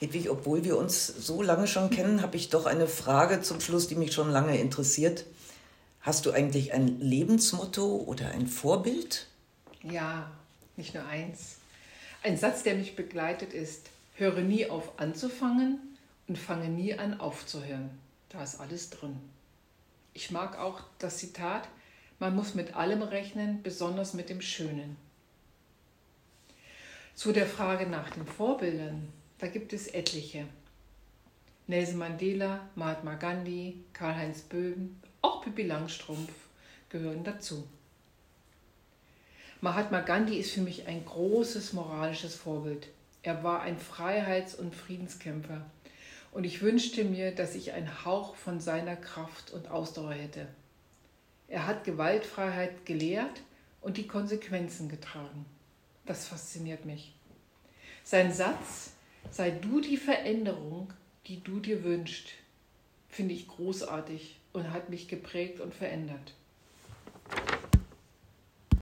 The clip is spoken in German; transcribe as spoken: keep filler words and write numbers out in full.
Hedwig, obwohl wir uns so lange schon kennen, habe ich doch eine Frage zum Schluss, die mich schon lange interessiert. Hast du eigentlich ein Lebensmotto oder ein Vorbild? Ja, nicht nur eins. Ein Satz, der mich begleitet, ist: Höre nie auf anzufangen und fange nie an aufzuhören. Da ist alles drin. Ich mag auch das Zitat: Man muss mit allem rechnen, besonders mit dem Schönen. Zu der Frage nach den Vorbildern, da gibt es etliche. Nelson Mandela, Mahatma Gandhi, Karl-Heinz Böhm, auch Pippi Langstrumpf gehören dazu. Mahatma Gandhi ist für mich ein großes moralisches Vorbild. Er war ein Freiheits- und Friedenskämpfer und ich wünschte mir, dass ich einen Hauch von seiner Kraft und Ausdauer hätte. Er hat Gewaltfreiheit gelehrt und die Konsequenzen getragen. Das fasziniert mich. Sein Satz: Sei du die Veränderung, die du dir wünschst, finde ich großartig und hat mich geprägt und verändert.